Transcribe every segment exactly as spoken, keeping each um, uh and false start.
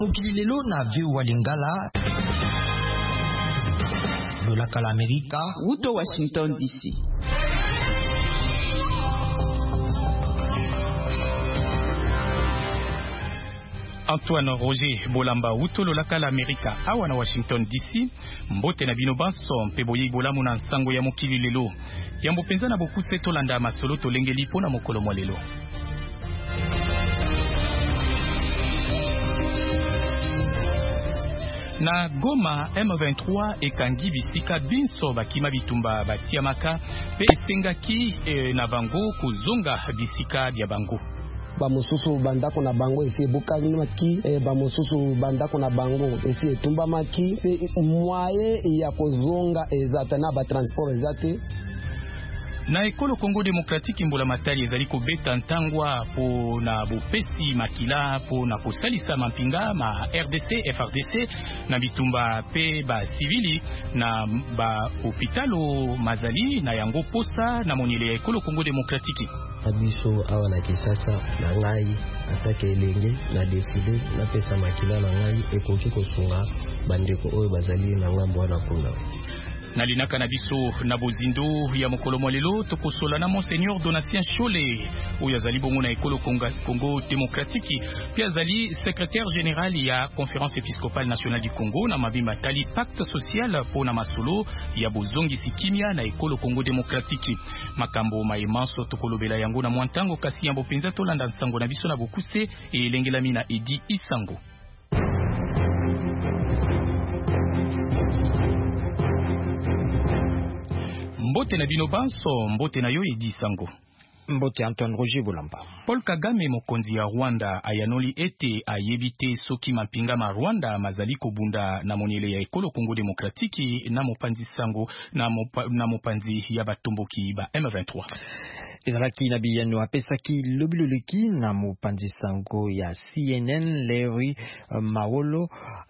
Mukililelo na viu wa Lingala Lolaka la Amerika Wuto Washington D C. Antoine Roger Bolamba Wuto Lolaka la Amerika awa na Washington D C. Mbote na bino banso mpe boye bolamu na nsango ya mokili lelo. Yambo penza na bokuse tolanda masolo tolengeli pona mokolo mwa lelo. Na Goma M vingt-trois ekangi bisika binso bakima bitumba batiamaka pe esengaki e, na bango kuzonga bisika bya bango. Bamususu bandako na bango esi ebukaki e, bamususu bandako na bango esi etumbamaki pe mwaye ya kozonga ezata na ba transport ezate. Na ekolo Congo Démocratique mbola matali ezali kobeta ntangwa po na bopesi makila po na kosalisa mampinga ma R D C F R D C na bitumba pe ba civili na ba hopitalo mazali na yango posa na monyele ya ekolo Congo Démocratique. Abiso awa na Kisasa na ngai atake elenge na deside na pesa makila na ngai ekoki kosunga bandeko oyo bazali na ngambo wana kuna. Na linaka na biso na bozindo ya mokolo mwalelo tokosola na Monseigneur Donatien Chole oyo azali bongo na ekolo Congo Démocratique pia azali secrétaire général ya Conférence épiscopale nationale du Congo na mabimba tali pacte social po na masolo ya bozongi sikimia na ekolo Congo Démocratique. Makambo maemanso tokolobela yango na mwantango kasi yambo penza tolanda nsango na biso na bokuse e lengelami na Edi Isango. Mbote na bino banso, mbote na yo Edi Sango. Mbote Antoine Roger Bolamba. Paul Kagame mokonzi ya Rwanda ayanoli ete ayebite soki mapinga ma Rwanda mazali kobunda na monyele ya ekolo Congo Démocratique na mopanzi sango na, mopa, na mopanzi ya batomboki ba M vingt-trois. Ezalaki na biyano apesaki lobiloleki na mopanzi sango ya C N N Larry uh, Mawolo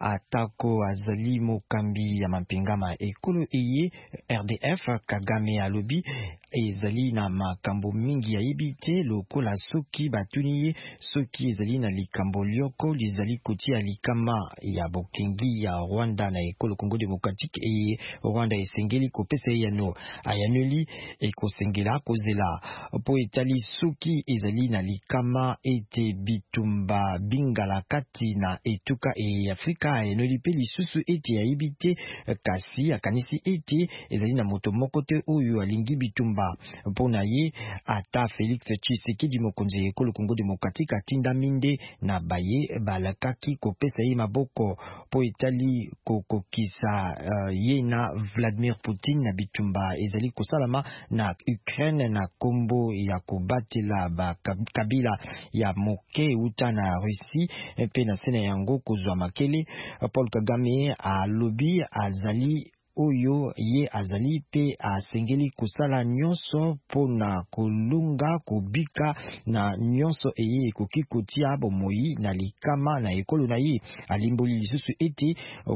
atako azali mokambi ya mapinga ma ekolo eye R D F Kagame alobi ezali na makambo mingi ya ibite lokola soki batuniye soki ezali na likambo lioko lizali kotia likama ya bokengi ya Rwanda na ekolo Congo Démocratique eye Rwanda esengeli kopesa yano ayanoli ekosengela kozela po etali soki ezali na likama ete bitumba bingala kati na etuka e Afrika ayanoli pe lisusu ete ya ibite kasi akanisi ete ezali na moto moko te oyo alingi bitumba pona ye ata Félix Tshisekedi mokonzi ya ekolo Congo Démocratique atinda minde na baye balakaki kopesa ye maboko po etali kokokisa uh, ye na Vladimir Poutine na bitumba ezali kosalama na Ukraine na kombo ya kobatela ba kabila ya moke uta na Russie pe na sena yango kozwa makele. Paul Kagame alobi azali oyo ye azali pe asengeli kusala nyonso pona kolunga kubika na nyonso eye ekoki kotia bomoi na likama na ekolo na ye alimboli lisusu ete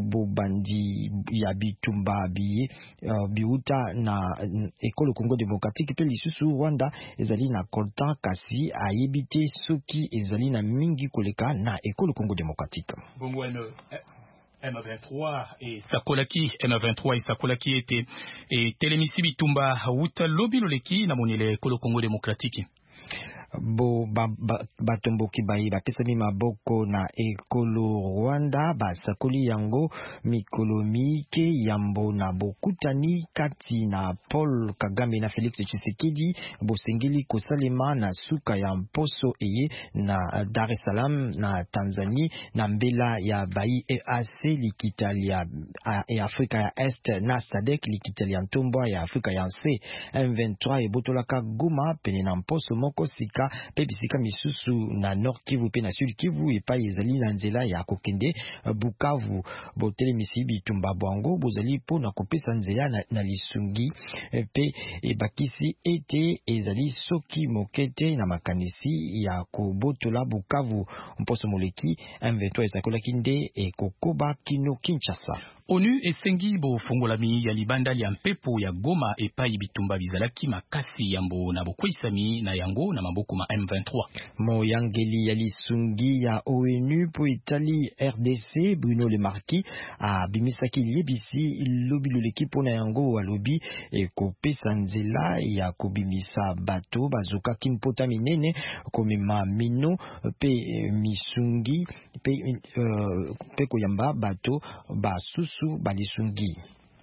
bobandi ya bitumba biye uh, biuta na ekolo Congo Démocratique pe lisusu Rwanda ezali na konta kasi ayebite soki ezali na mingi koleka na ekolo Congo Démocratique. Bongwano M vingt-trois et Sakolaki M vingt-trois et Sakolaki était et telemisi bitumba wuta lobiloleki na monyele ekolo Congo Démocratique. Bo ba, ba, batomboki bayi bakesami maboko na ekolo Rwanda basakoli yango mikolo mike yambo na bokutani kati na Paul Kagame na Félix Tshisekedi bosengeli kosalema na suka ya mposo eye na Dar es Salaam na Tanzania na mbela ya bayi E A C likitali ya e Afrika ya Est na S A D C likitali ya ntombo ya Afrika ya C M vingt-trois ebotolaka Goma pene na mposo moko sika pe bisika misusu na Nord Kivu pe na Sud Kivu epai ezali na nzela ya kokende Bukavu botele misi bitumba bwango bozali po na kopesa nzela na, na lisungi pe ebakisi ete ezali soki mokete na makanisi ya kobotola Bukavu mposo moleki M vingt-trois esakolaki nde ekokoba kino Kinshasa. ONU esengi bo fongolami ya libanda ya mpepo ya Goma epai bitumba bizalaki makasi yambo na bokwisami na yango na maboko kuma M vingt-trois. Moyangeli Yalisungi ya O N U po Italie R D C Bruno Le Marquis a bimisaki liebisi lobby l'équipe na yango alobi e kopesa nzela ya kobimisa bato bazuka kimpota minene komema mino pe misungi pe uh, pe koyamba bato basusu balisungi.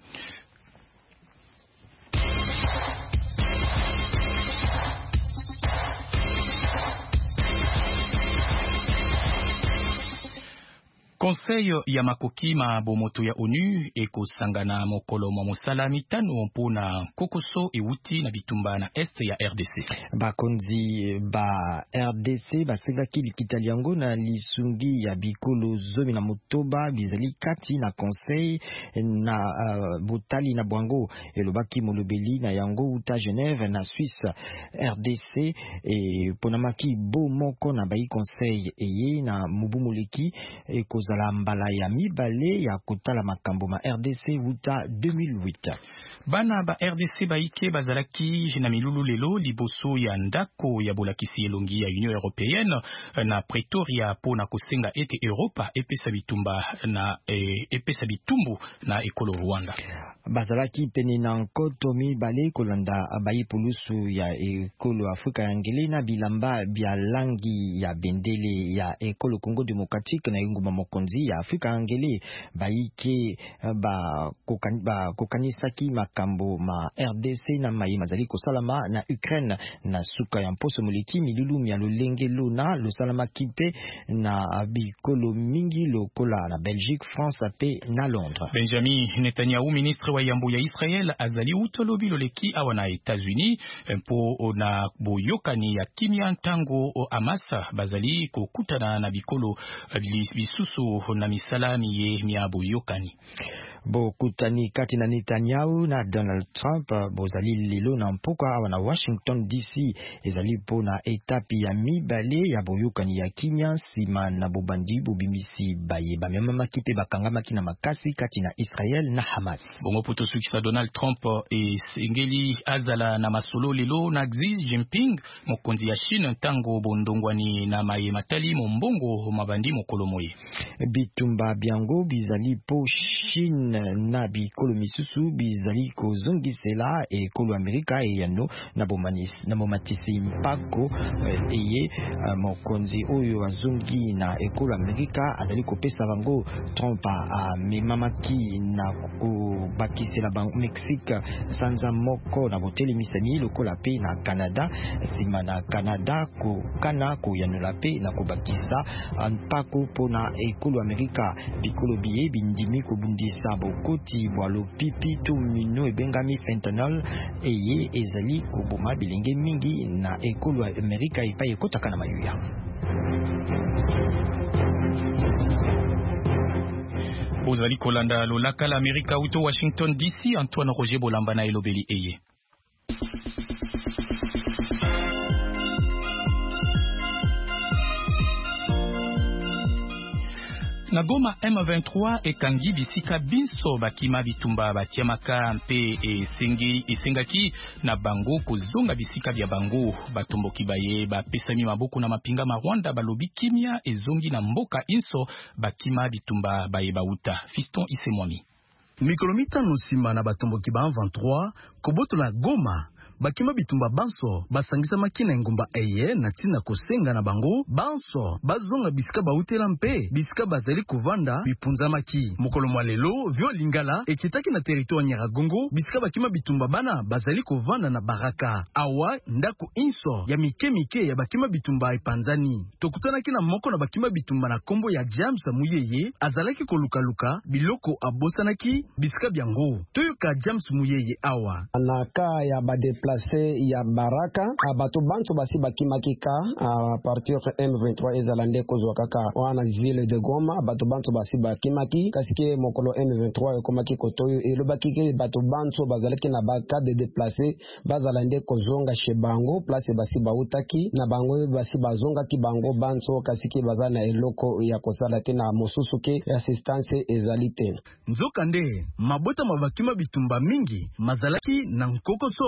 Conseil ya makoki ma bomoto ya O N U eko sangana mokolo mwa mosala mitano mpona kokoso ewuti na bitumba na est ya R D C. Bakonzi ba R D C basengaki likita yango na lisungi ya bikolo zomi na motoba bizali kati na conseil na uh, botali na bwango elobaki molobeli na yango uta Genève na Suisse. R D C e ponamaki bo moko na bai conseil eye na mubumuleki eko la mbala ya mibale ya kotala makambo ma R D C uta deux mille huit. Bana ba R D C baike bazalaki na milulu lelo liboso ya ndako ya bolakisi elongi ya Union Européenne na Pretoria po na kosenga ete Europa epesa bitumba na e, epesa bitumbu na ekolo Rwanda. Bazalaki pene na nkoto mibale kolanda bayi pulusu ya ekolo Afrika ya ngele na bilamba bia langi ya bendele ya ekolo Congo Démocratique na nguma mokonzi ya Afrika ya ngele baike ba kokani ba kokanisaki makambo ma R D C na mai mazali kosalama na Ukraine na suka ya mposo muliki milulu mia lolenge lona lo salama kipe na bikolo mingi lokola na Belgique, France pe na Londres. Benjamin Netanyahu ministre wa yambo ya Israel azali utolobi loleki awa na États-Unis mpo na boyokani ya kimya ntango o Hamas bazali kokutana na bikolo bisusu na misalami ye mia boyokani. Bo kutani kati na Netanyahu na Donald Trump bozali lilo na mpoka awa na Washington D C ezali po na etapi ya mibale ya boyokani ya kimya sima na bobandi bobimisi baye bamema kipe bakangamaki na makasi kati na Israel na Hamas. Bongo poto sukisa Donald Trump e sengeli azala na masolo lelo na Xi Jinping mokonzi ya China tango bondongwani na maye matali mombongo mabandi mokolo moye. Bitumba biango bizali po Chine na bikolo misusu bizali kozongisela ekolo Amerika eyano na bomanis na bomatisi mpako eye mokonzi oyo azongi na ekolo Amerika azali kopesa bango Trump a memamaki na kubakisela bango Mexique sanza moko na boteli misani lokola pe na Canada sima na Canada ko kana ko yanula pe na kubakisa mpako pona ekolo Amerika bikolo biye bindimi kobundisa bokoti bwalo pipi to mino ebengami fentanyl eye ezali koboma bilenge mingi na ekolo Amerika epai ekotaka na mayuya. Bozali kolanda lolaka la Amerika uto Washington D C. Antoine Roger Bolamba na elobeli eye. Na Goma M vingt-trois ekangi bisika binso bakima bitumba batiamaka mpe esengi esengaki na bango kozonga bisika bya bango batomboki baye bapesami maboko na mapinga ma Rwanda balobi kimia ezongi na mboka inso bakima bitumba baye bauta. Fiston Isemwami. Mikolo mitano sima na batomboki ba M vingt-trois koboto na Goma bakima bitumba banso basangisa makina ngumba eye na tina kosenga na bango banso bazonga bisika bautela mpe bisika bazali kovanda bipunza maki mokolo mwa lelo vyo lingala ekitaki na territoire Nyiragongo bisika bakima bitumba bana bazali kovanda na baraka awa ndako inso ya mike mike ya bakima bitumba epanzani tokutanaki na moko na bakima bitumba na kombo ya James Muyeye azalaki koluka luka biloko abosanaki bisika byango toyoka James Muyeye awa anaka ya bade place ya baraka abato bantu basi bakimakika a partir M vingt-trois ezalande kozwa kaka wana ville de Goma abato bantu basi bakimaki kasike mokolo M vingt-trois ekomaki kotoyo elobaki ke bato bantu bazalaki na baka de déplacer bazalande kozonga chez bango place basi bautaki na bango basi bazonga ki bango bantu kasike bazana eloko ya kosala te na mosusu ke assistance ezalite nzokande mabota mabakima bitumba mingi mazalaki na nkokoso mi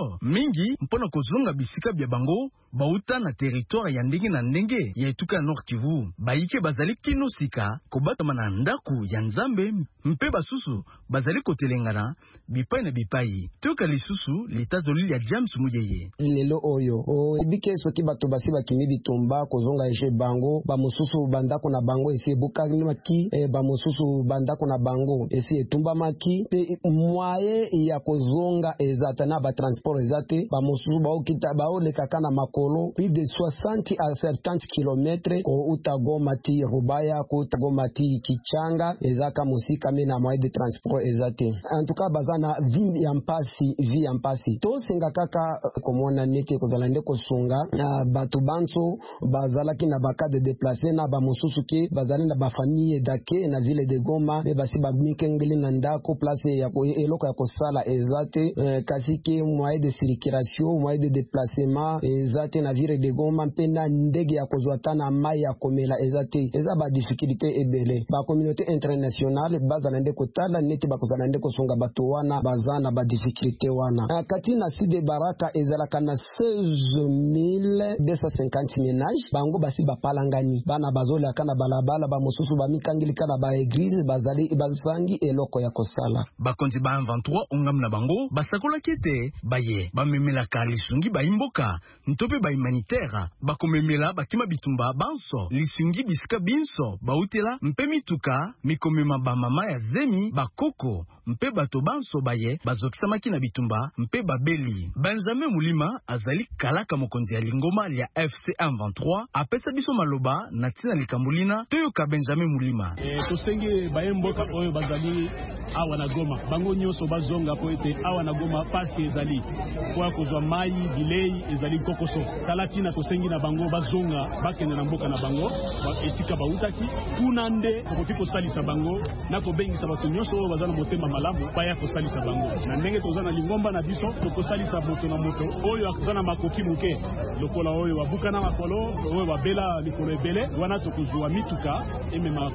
mingi mpona kozonga bisika bya bango bauta na territoire ya ndenge na ndenge ya etuka ya Nord Kivu. Baike bazali kino sika kobatama na ndaku ya Nzambe mpe basusu bazali kotelengana bipai na bipai. Toka lisusu litazoli ya James Muyeye. Lelo oyo o ebike soki bato basi bakimi bitumba kozonga eshe bango ba mususu bandako na bango esi bukani maki e, ba mususu bandako na bango esi etumba maki pe moye ya kozonga ezata na ba transport ezate ba mususu ba okita ba oleka kana makolo plus de soixante à soixante kilomètres ko utagoma ti Rubaya ko utagoma ti Kichanga ezaka musika mena moye de transport ezate. En tout cas bazana vie ya mpasi vie ya mpasi to senga kaka komona nete kozala nde kosunga na batu banso bazalaki na baka de déplacer na ba mususu ke bazali na ba famille dake na ville de Goma be basi ba mikengeli na ndako place ya ko eloko ya kosala ezate eh, kasi ke moyen de circulation moyen de déplacement ezate na ville de Goma mpena ndege ya kozwata na mai ya komela ezate eza ba difficulté ebele ba communauté internationale bazala nde kotala nete bakozala nde kosunga batu wana bazana ba difficulté wana uh, kati na side Baraka ezalaka na seize mille deux cent cinquante ménages bango basi bapalangani bana bazola kana balabala ba mususu ba mikangili kana ba église bazali bazangi eloko ya kosala bakonzi ba vingt-trois ongam na bango basakola kete baye bamemela kalisungi ba imboka ntope ba humanitaire bakomemela bakima bitumba banso lisungi bisika binso bautela mpe mituka mikomema ba mama ya zemi bakoko mpe bato banso baye bazokisamaki na bitumba mpe babeli. Benjamin Mulima azali kalaka mokonzi ya lingoma ya F C M vingt-trois apesa biso maloba na tina likambulina toyoka Benjamin Mulima. E, tosenge bayemboka oyo bazali awa na Goma bango nyoso bazonga po ete awa na Goma pasi ezali kwa kozwa mai bilei ezali kokoso talatina tosengi na bango bazonga bakende na mboka na bango ba esika bautaki kuna nde kokoki kosalisa bango na kobengisa bato nyoso oyo bazana motema malamu baya kosalisa bango na ndenge tozana lingomba na biso tokosalisa moto na moto oyo akuzana makoki muke lokola oyo wabuka na makolo oyo wabela likolo ebele wana tokozwa mituka emema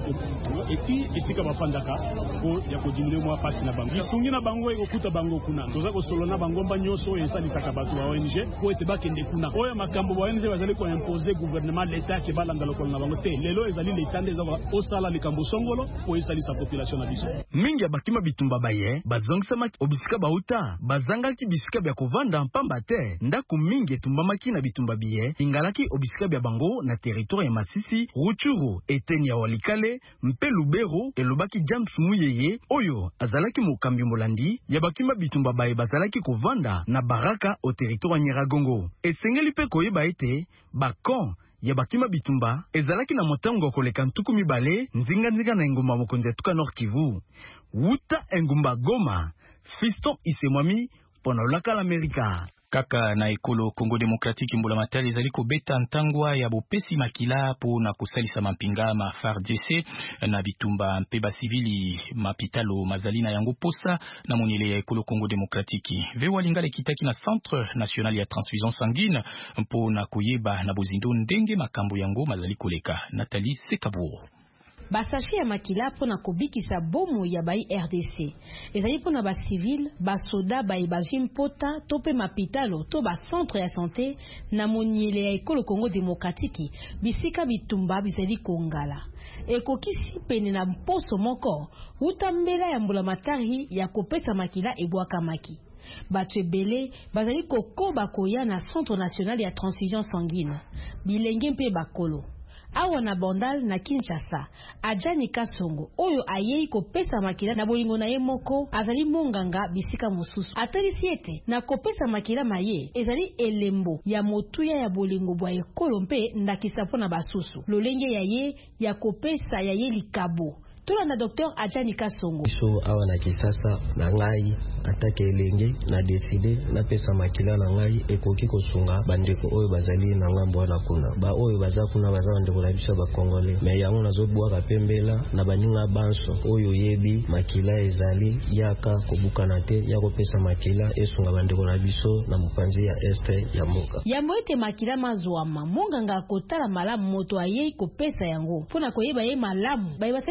eti esika bafandaka ko ya kodimile mwa pasi na bango lisungi na bango ekokuta bango kuna toza kosolona bangomba nyoso oyo esalisaka bato ba O N G ko ete bakende kuna oyo makambo ba O N G bazali ko imposer gouvernement l'état ke balanda lokola na bango te lelo ezali l'état ndeza osala likambo songolo po esalisa population na biso mingi bakima bitumba baye bazongisama obisika bauta bazangaki bisika bya kovanda mpamba te ndaku mingi etumbamaki na bitumba biye ingalaki obisika bya bango na territoire ya Masisi Ruchuru eteni ya Walikale mpe Lubero elobaki James Muyeye oyo azalaki mokambi molandi ya bakima bitumba baye bazalaki kovanda na Baraka au territoire ya Nyiragongo esengeli pe koyeba ete bakon ya bakima bitumba ezalaki na motango koleka ntuku mibale nzinga nzinga na engumba mokonzi ya tuka Nord Kivu wuta engumba Goma Fiston Isemwami pona laka l'Amerika. Kaka na ekolo Congo Démocratique mbula matali ezali kobeta ntangwa ya bopesi makila po na kosalisa mampinga ma F A R D C na bitumba mpe basivili mapitalo mazali na yango posa na monele ya ekolo Congo Démocratique. Vewa lingala kitaki na Centre National ya Transfusion Sanguine mpo na koyeba na bozindo ndenge makambo yango mazali koleka. Nathalie Sekaburo. Basashi ya makila pona kobikisa bomo ya bai R D C. Ezali pona ba civil, ba soda bai bazim pota, tope mapitalo, to ba centre ya santé, na moniele ya ekolo Congo Démocratique, bisika bitumba bizali kongala. Eko kisi pene na mposo moko, utambela ya mbula matari ya kopesa makila ebwaka maki. Bato ebele bazali kokoba koya na Centre National ya Transfusion Sanguine. Bilenge mpe bakolo. Awa na Bandal na Kinshasa, Ajani Kasongo, oyo ayei kopesa makila na bolingo na ye moko, azali monganga bisika mosusu. Atali siete, na kopesa makila maye, ezali elembo ya motuya ya bolingo bwa ekolo mpe ndakisa po na basusu. Lolenge ya ye, ya kopesa ya ye likabo. Tula na docteur Ajani Kasongo. So awa na Kisasa na ngai atake elenge na décider na pesa makila na ngai ekoki kosunga bandeko oyo bazali na ngambo na kuna. Ba oyo baza kuna baza bandeko na biso ba Congolais. Me yango nazobwa ka pembela na baninga banso oyo yebi makila ezali yaka kobukana te ya kopesa makila esunga bandeko na biso na mupanzi ya este ya mboka. Ya moite makila mazwama monganga akotala malamu moto ayei kopesa yango. Pona koyeba ye malamu, bai basena mako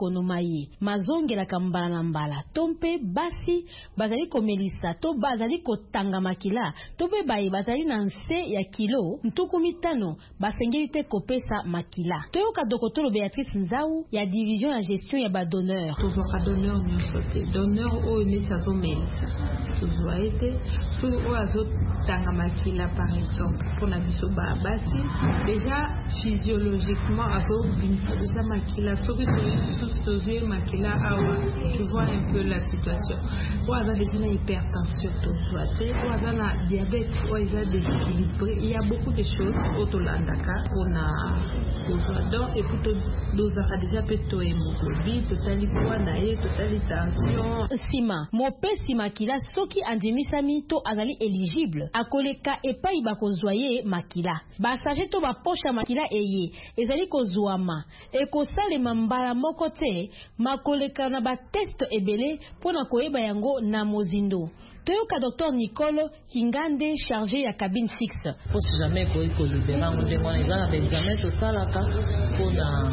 konomaye mazongela kambala na mbala tompe basi bazali komelisa to bazali kotanga makila to pe baye bazali na nse ya kilo ntuku mitano basengeli te kopesa makila toyoka dokotolo Beatrice Nzau ya division ya gestion ya ba donneur tozwaka donneur nyonso te donneur oyo neti azomelisa tozwa ete so oyo azotanga makila par exemple mpona biso basi déjà physiologiquement azobimisa déjà makila soki tolisusu tozwi makila awa tu vois un peu la situation oyo aza déjà na hypertension tozwa te oyo aza na diabète oyo eza déséquilibré il y a beaucoup de choses oyo tolandaka mpona kozwa donc epuis tozaka déjà mpe to hémoglobine totali poids na ye totali tension nsima mopesi makila soki andimisami to azali éligible akoleka epai bakozwa ye makila basage to baposha makila eye ezali kozwama ekosalema mbala moko te makoleka na bateste ebele mpona koyeba yango na mozindo toyoka docteur Nicole Kingande chargé ya cabine fixe po si jamais koyi kolibera ndengo eza na examen tosalaka mpona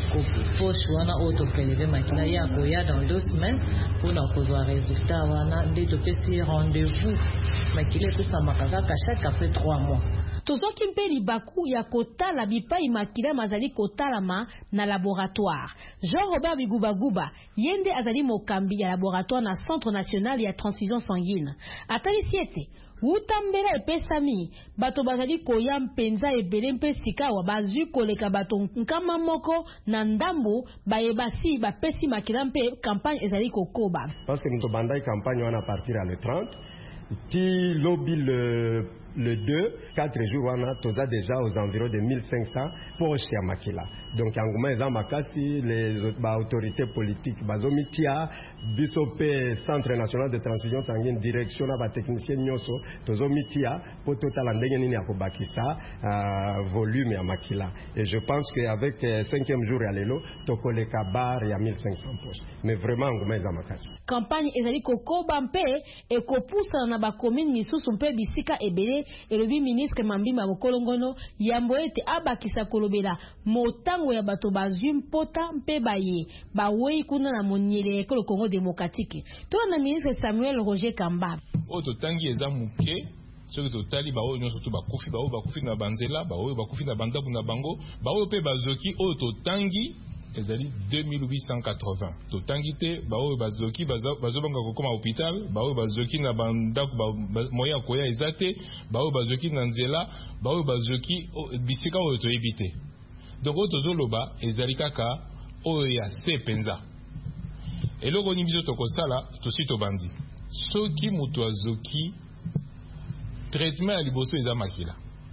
poche wana oyo topeleve makila ya koya dans deux semaines mpona kozwa résultat wana nde topesi rendez-vous makila ekosamaka kaka chaque après trois mois tozoki mpe libaku ya kotala bipai makila mazali kotalama na laboratoire Jean Robert Bigubaguba yende azali mokambi ya laboratoire na Centre National ya Transfusion Sanguine atalisi ete utambela epesami bato bazali koya mpenza ebele mpe sikawa bazwi koleka bato nkama moko na ndambo bayebasi bapesi makila mpe campagne ezali kokoba parce que nous bandai campagne wana partir à le trente ti lobby le le deux, quatre jours, on a déjà aux environs de mille cinq cents poches à Makila. Donc, en Makasi, les autorités politiques, Bazomitia, Bisopé, Centre National de Transfusion Sanguine, direction à technicien Nyoso, Tozomitia, pour total andengeni à Kobakisa, volume à Makila. Et je pense qu'avec cinquième jour à l'élo, Tokoleka bar, il y a mille cinq cents poches. Mais vraiment, en Makasi. Campagne ezali kokoba mpe ekopusa na ba commune misusu mpe bisika ebele elobi ministre Mambima Mokolongono yambo ete abakisa kolobela motango ya bato bazwi mpota mpe baye bawei kuna na moniele ekolo Congo démocratique to na ministre Samuel Roger Kamba o to tangi eza muke soki totali baoyo nyonso to bakufi baoyo bakufi na banzela baoyo bakufi na bandabu na bango baoyo mpe bazoki oyo totangi ezali deux mille huit cent quatre-vingts totangi te baoyo bazoki bazobanga kokoma hôpital baoyo bazoki na bandaku moya koya eza te baoyo bazoki na nzela baoyo bazoki bisika oyo toyebi te donc oyo tozoloba ezali kaka oyo ya se penza eloko nini biso tokosala tosi tobandi soki moto azoki traitement ya liboso eza makila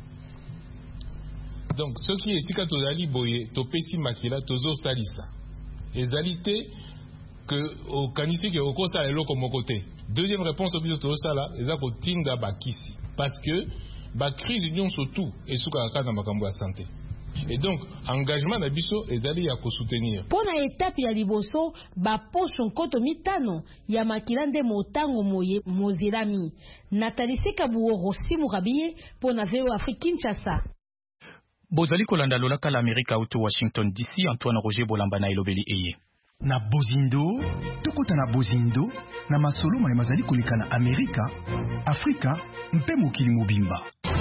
donc soki esika tozali boye topesi makila tozo salisa ezali te que okanisi ke okosala eloko moko te deuxième réponse obiso tozosala eza kotinda bakisi parce que bakrise nyonso tu esukaka kaka na makambo ya santé et donc engagement na biso ezali ya kosoutenir pona étape ya liboso baposo nkoto mitano ya makila nde motango moye mozilami Nathalie Sekabuo Simu Rabiye pona V O Afrique Kinshasa. Bozali kolanda lolaka la Amerika auto Washington D C Antoine Roger Bolamba na elobeli eye na bozindo tokota na bozindo na masolo ma mazali koleka na Amerika Afrika mpe mokili mobimba.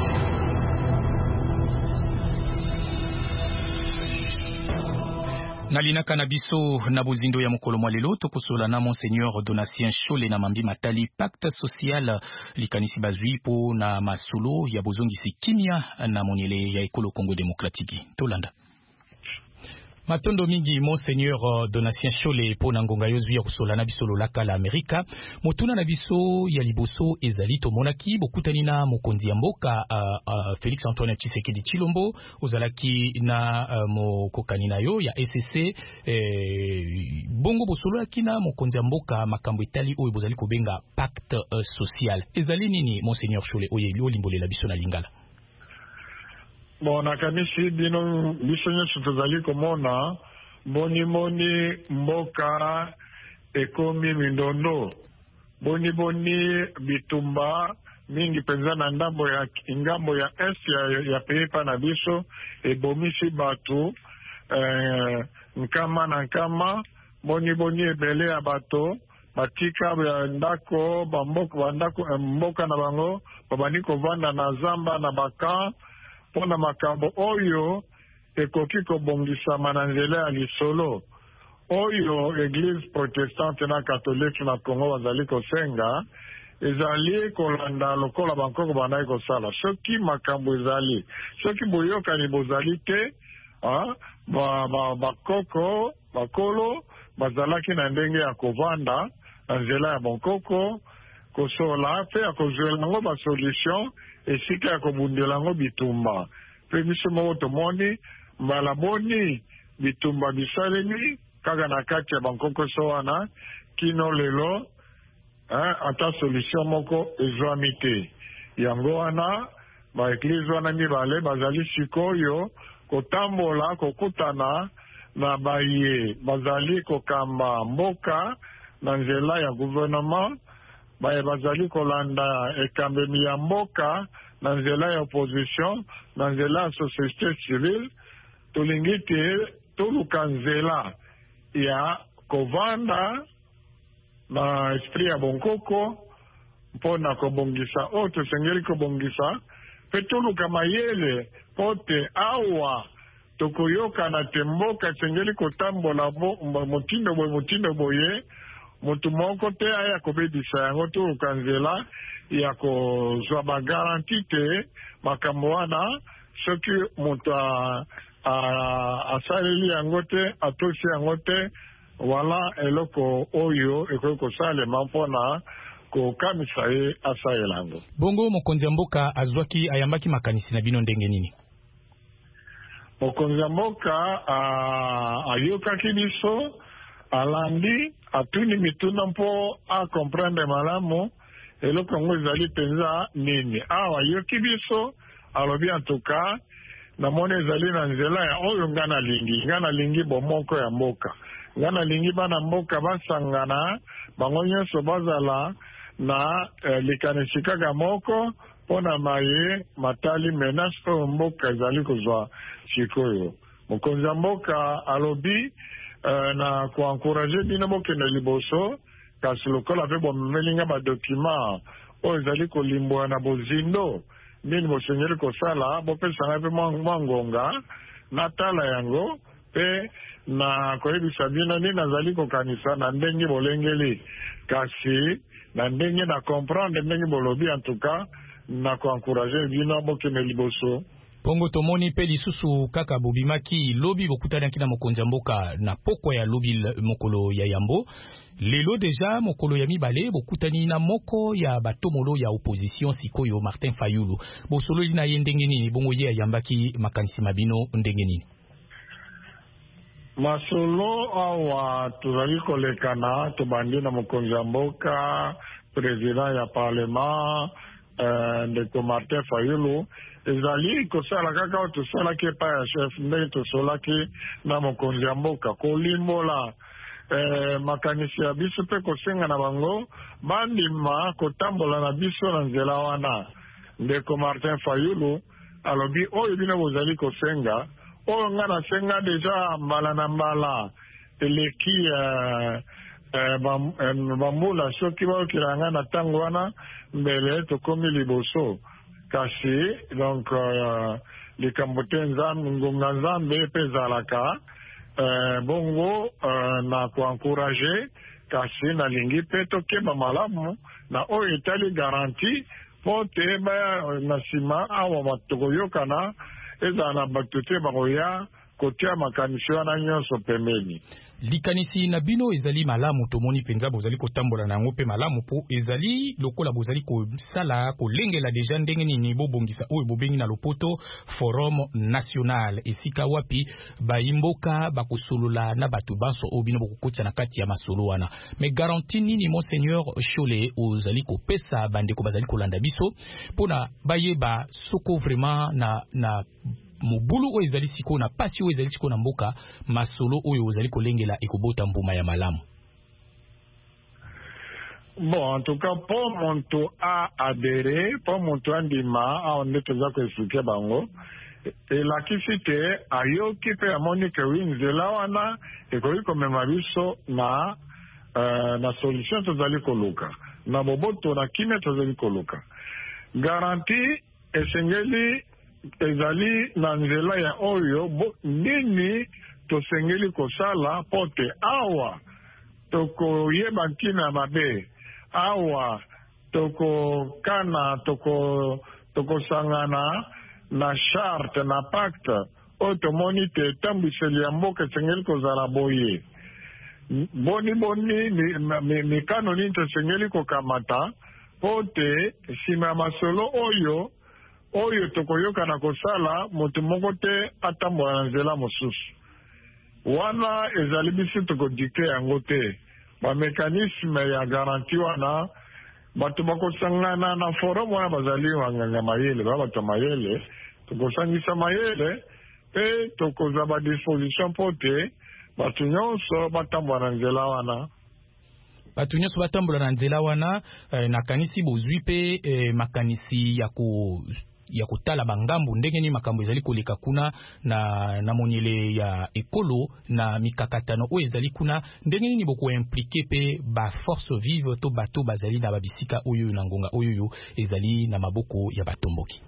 Nalina Kanabiso na bozindo ya mokolo mwalelo tokosola na Monseigneur Donatien Chole na mambi matali pacte social likanisi bazwi po na masolo ya bozongisi kimia na moniele ya ekolo Congo démocratique tolanda Matondo mingi Monseigneur Donatien Chole po na ngonga yozwi ya kusola na bisolo laka la Amerika motuna na biso ya liboso ezali to monaki bokutani na mokonzi ya mboka uh, uh, Félix Antoine Tshisekedi Tshilombo ozalaki na uh, mokokani na yo ya S C eh, bongo bosolo laki na mokonzi ya mboka makambo etali oyo bozali kobenga pacte uh, social ezali nini Monseigneur Chole oye olimbolela biso na lingala. Bon, nakanisi bino biso nyonso tozali komona boni moni mboka ekomi mindondo boni boni bitumba mingi penza na ndambo ya ngambo ya est ya, ya pepa na biso ebomisi batu eh, nkama na nkama boni boni ebele ya bato batika ya ndako bamboka bandako mboka na bango babandi kovanda na zamba na baka mpona makambo oyo ekoki kobongisama na nzela ya lisolo oyo Eglise protestante na katolike na Congo bazali kosenga ezali kolanda lokola bankoko bandaki kosala soki makambo ezali soki boyokani bozali te bakoko bakolo bazalaki na ndenge ya kovanda na nzela ya bankoko kosola mpe ya kozwela yango basolution esika ya kobundela yango bitumba mpe biso moko tomoni mbala boni bitumba bisalemi kaka na kati ya bankokoso wana kino lelo ata solution moko ezwami te yango wana baeglize wana mibale bazali sikoyo kotambola kokutana na baye bazali kokamba mboka na nzela ya gouvernement baye bazali kolanda ekambemi ya mboka na nzela ya opposition na nzela ya société civile tolingi te toluka nzela ya kovanda na esprit ya bonkoko mpona kobongisa oyo tosengeli kobongisa mpe toluka mayele mpo te awa tokoyokana te mboka esengeli kotambola motindo boye motindo boye motu moko te aya kobebisa yango toluka nzela ya kozwa bagaranti te makambo wana soki moto asaleli yango te atosi yango te wala eloko oyo ekoki kosalema mpona kokamisa ye asalela yango. Bongo mokonzi ya mboka azwaki ayambaki makanisi na bino ndenge nini? Mokonzi ya mboka ayokaki biso alandi atuni mituna mpo akomprendre malamu eloko yango ezali mpenza nini. Awa ayoki biso alobi antuka namoni ezali na nzela ya oyo nga nalingi nga nalingi bomoko ya mboka nga nalingi bana mboka basangana bango nyonso bazala na eh, likanisi kaka moko mpona maye matali menace oyo mboka ezali kozwa sikoyo. Mokonzi ya mboka alobi eh, na koankuraje bino bokende liboso kasi lokola mpe bomemelinga badokima oyo ezali kolimbwa na bozindo nini bosengeli kosala bopesanga mpe mwa ngonga natala yango mpe na koyebisa bino nini nazali kokanisa na ndenge bolengeli kasi na ndenge na comprendre ndenge bolobi antuka na koankuraje bino bokende liboso. Pongo tomoni pe lisusu kaka bobimaki lobi bokutanaki na mokonzi ya mboka na pokwa ya lobi mokolo ya yambo. Lelo deja mokolo ya mibale bokutani na moko ya batomolo ya opposition sikoyo Martin Fayulu. Bosololi na ye ndenge nini bongo ye ayambaki makanisi mabino ndenge nini? Masolo awa tuzali kolekana tubandi na mokonzi ya mboka president ya parlement uh, ndeko Martin Fayulu ezali kosala kaka o tosalaki epai ya chef ndenge tosolaki na mokonzi ya mboka kolimbola eh, makanisi ya biso mpe kosenga na bango bandima kotambola na biso na nzela wana. Ndeko Martin Fayulu alobi oyo bino bozali kosenga oyo nga nasenga deja mbala na mbala eleki uh, uh, bambula soki baokila nga na ntango wana mbele tokomi liboso kasi donc uh, likambo te nzambe ngonga nzambe mpe ezalaka uh, bongo uh, na koankuraje kasi nalingi mpe tokeba malamu na oyo etali garanti mpo te baya na nsima awa tokoyokana ezala na bato te bakoya kotia makanisi wana nyonso pembeni. Likanisi na bino ezali malamu tomoni penza bozali kotambola na yango pe malamu po ezali lokola bozali kosala kolengela deja ndenge nini bobongisa oyo bobengi na lopoto forum national esika wapi baimboka bakosolola na bato banso oyo bino bokokotisa na kati ya masolo wana. Me garanti nini Monseigneur Chole ozali kopesa bandeko bazali kolanda biso pona bayeba soko vraiment na na mobulu oyo ezali siko na pasi oyo ezali siko na mboka masolo oyo ozali kolengela ekobota mbuma ya malamu? Bon, en tout cas, pour mon tour à adhérer, pour mon tour à ndima, on est toujours que expliquer bango. elakisi te ayoki mpe amoni ke wi nzela wana ekoki komema biso na uh, na solution tozali koluka na boboto na kimia tozali koluka. Garanti esengeli ezali na nzela ya oyo bo, nini tosengeli kosala pote awa toko yeba nkina mabe awa toko kana toko toko sangana na charte na pacte oyo tomoni te tambwiseli ya mboka esengeli kozala boye boni boni mikano nini tosengeli kokamata po te nsima ya masolo oyo oyo tokoyoka na kosala moto moko te atambola na nzela mosusu wana ezali biso tokodikte yango te. Bamekanisme ya garanti wana bato bakosangana na forum wana bazali wanganga mayele ba bato mayele tokosangisa mayele pe tokoza ba disposition pote bato nyonso batambola na nzela wana bato nyonso batambola na nzela wana eh, nakanisi bozwi pe eh, makanisi ya ku ya kutala bangambu ndenge ni makambo ezali koleka kuna na na monyele ya ekolo na mikakatano o ezali kuna ndenge ni boko impliquer pe ba force vive to bato bazali na babisika oyo na ngonga oyo ezali na maboko ya batomboki.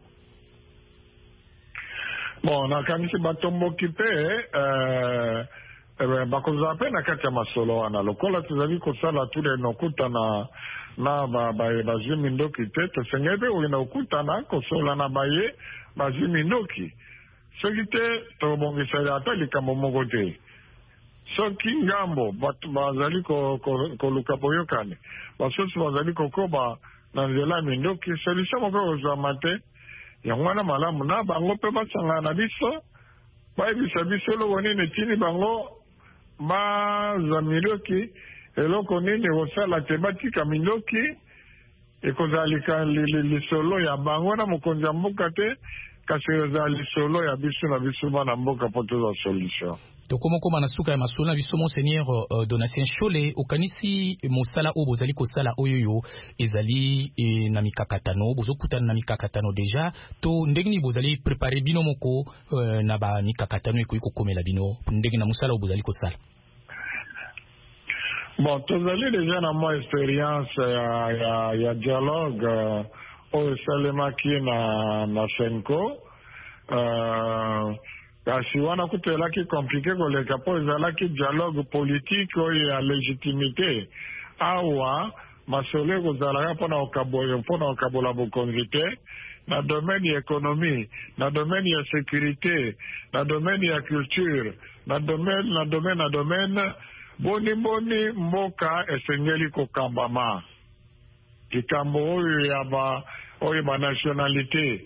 Bon, na kanisi batomboki pe euh eh bakoza pe na kati ya masolo wana lokola tuzali kosala tule nokuta na na ba ba bazimi ndoki te tosengebe uina ukutana kosola na baye bazimi ndoki soki te tobongisa ya ata likambo moko te soki ngambo batu bazali koluka boyokane basosi bazali kokoba na nzela mindoki solution moko kozwama te yango wana malamu na bango mpe basangana na biso bayebisa biso eloko nini tini bango baza miloki eloko nini kosala te batika mindoki ekozalika lisolo ya bango na mokonzi ya mboka te kasi eza lisolo ya biso na biso bana mboka po tozwa solution. tokomokoma na suka ya masolo na biso monseigneur uh, Donatien Chole okanisi mosala oyo bozali kosala oyoyo ezali e, na mikakatano bozokutana na mikakatano deja to ndenge ni bozali prepare bino moko uh, na ba mikakatano ekoki kokomela bino ndenge na mosala oyo bozali kosala. Bon, tozali deja na mo experience ya, ya, ya dialogue uh, oyo esalemaki na, na Senko uh, kasi wana kutelaki komplike koleka po ezalaki dialogue politique oyo ya legitimité awa masolo ekozalaka mpona okabola mpona okabola bokonzi te na domaine ya économie, na domaine ya sécurité, na domaine ya culture, na domaine na domaine na domaine boni boni mboka esengeli kokambama likambo oyo ya ba oyo ba nationalité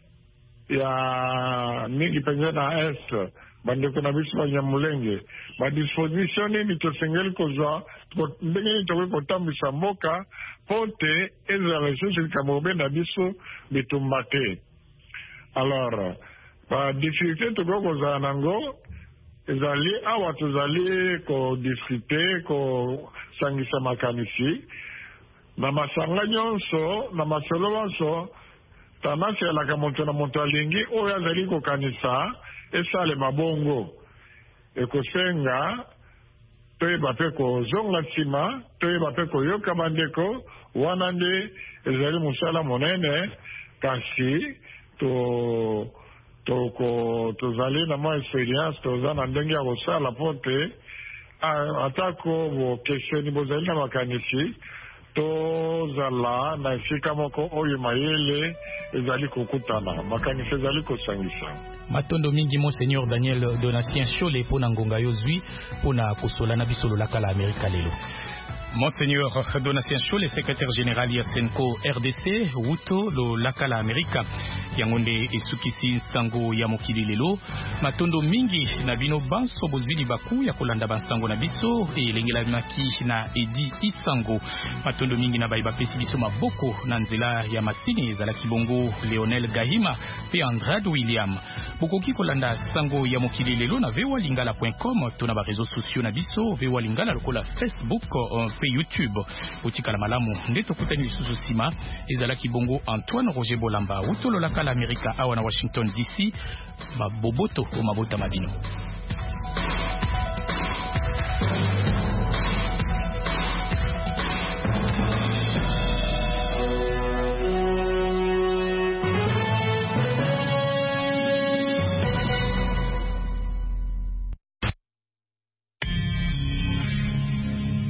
ya mingi penza na est bandeko na biso banyamulenge badisposition nini tosengeli kozwa ndenge nini tokoki kotambwisa mboka po te ezala lisusu likambo obe na biso bitumba te. Alors badifficulté tokoki kozala nango ezali awa tozali kodiscute kosangisa makanisi na masanga nyonso na masolo nyonso tanasi elaka moto na moto alingi oyo azali kokanisa esale mabongo ekosenga toyeba mpe kozonga nsima toyeba mpe koyoka bandeko wana nde ezali mosala monene kasi to toko tozali na mwa experience toza na ndenge ya kosala po te atako bokeseni bozali na makanisi tozala na esika moko oyo mayele ezali kokutana makanisi ezali kosangisa. Matondo mingi monseigneur Daniel Donatien Chole pona ngonga yozwi pona kosola na bisolo la kala Amerika lelo. Monseigneur Donatien Chole, secrétaire général ya Senko R D C, Wuto lo lakala Amerika yangonde esukisi sango ya mokili lelo matondo mingi na bino banso bozwili baku ya kolanda bansango na biso e lengela maki na Edi Isango matondo mingi na baiba pesi biso maboko na nzela ya masini ezala kibongo Leonel Gahima pe Andrade William bokoki kolanda sango ya mokili lelo na v o a lingala point com to na ba réseaux sociaux na biso v o a lingala lokola Facebook, pe YouTube. Botika la malamu ndeto kutani lisusu sima ezalaki bongo Antoine Roger Bolamba utolo la kala Amerika awa na Washington D C. Maboboto o mabota mabino.